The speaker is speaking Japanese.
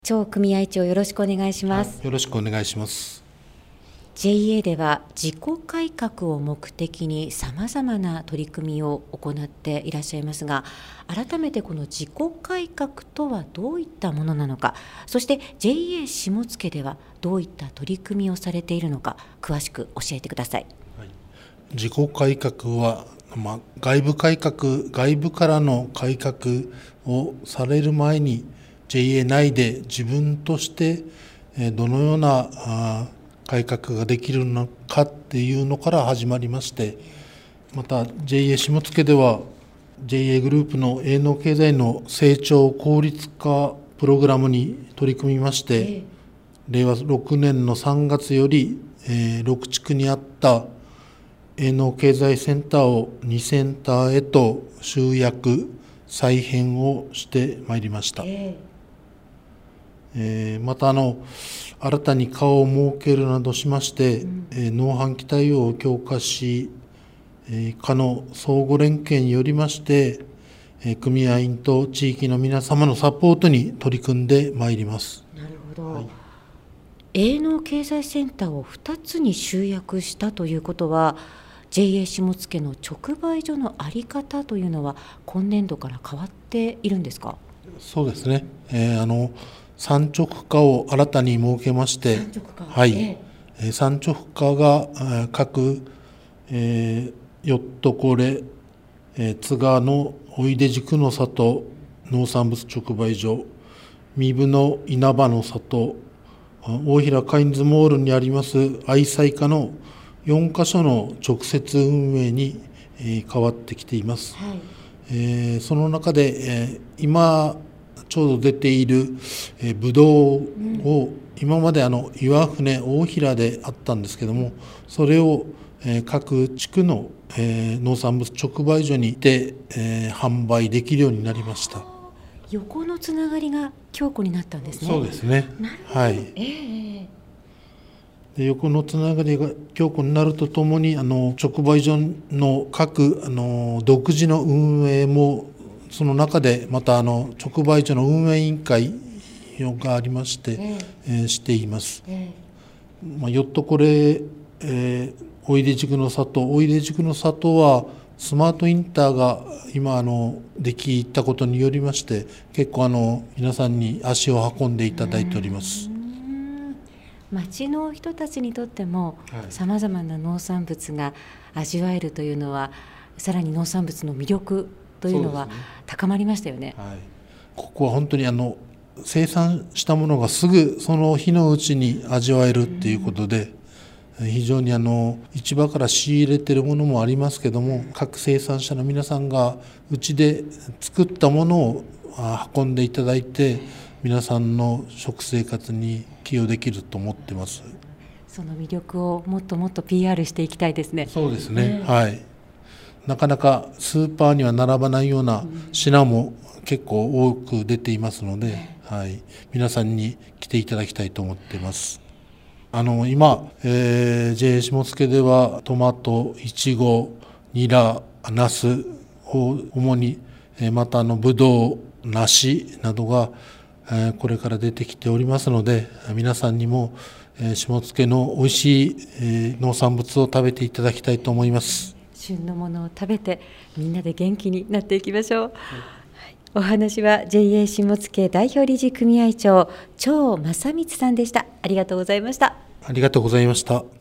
張組合長、よろしくお願いします。 よろしくお願いします。 JA では自己改革を目的にさまざまな取り組みを行っていらっしゃいますが、改めてこの自己改革とはどういったものなのか、そして JA 下野ではどういった取り組みをされているのか、詳しく教えてください。 自己改革は、外部改革、外部からの改革をされる前に JA 内で自分としてどのような改革ができるのかっていうのから始まりまして、また JA 下野では JA グループの営農経済の成長効率化プログラムに取り組みまして、令和6年の3月より6地区にあった営農経済センターを2センターへと集約再編をしてまいりました。また新たに課を設けるなどしまして、農繁期対応を強化し、課の相互連携によりまして、組合員と地域の皆様のサポートに取り組んでまいります。 なるほど。営農経済センターを2つに集約したということは、JA 下野の直売所の在り方というのは今年度から変わっているんですか？ そうですね。産直課を新たに設けまして、産直課が各よっとこれ、津賀のおいで宿の里農産物直売所、三部の稲葉の里、大平カインズモールにあります愛妻家の4カ所の直接運営に変わってきています。その中で今ちょうど出ているぶどうを今まで岩船大平であったんですけども、それを各地区の農産物直売所にて販売できるようになりました。 横のつながりが強固になったんですね。 そうですね。で、横のつながりが強固になるとともに直売所の各独自の運営もその中でまた直売所の運営委員会がありまして、しています。よっとこれ、おいで塾の里はスマートインターが今できたことによりまして、結構皆さんに足を運んでいただいております。 町の人たちにとってもさまざまな農産物が味わえるというのは、さらに農産物の魅力というのは高まりましたよね。 ここは本当に生産したものがすぐその日のうちに味わえるっていうことで、非常に市場から仕入れてるものもありますけども、各生産者の皆さんがうちで作ったものを運んでいただいて、皆さんの食生活に寄与できると思ってます。 その魅力をもっともっと PR していきたいですね。 そうですね。なかなかスーパーには並ばないような品も結構多く出ていますので、皆さんに来ていただきたいと思っています。今、JA 下野ではトマト、イチゴ、ニラ、ナスを主に、またブドウ、梨などがこれから出てきておりますので、皆さんにも下野の美味しい農産物を食べていただきたいと思います。 旬のものを食べてみんなで元気になっていきましょう。お話は JA 下野代表理事組合長張正光さんでした。ありがとうございました。 ありがとうございました。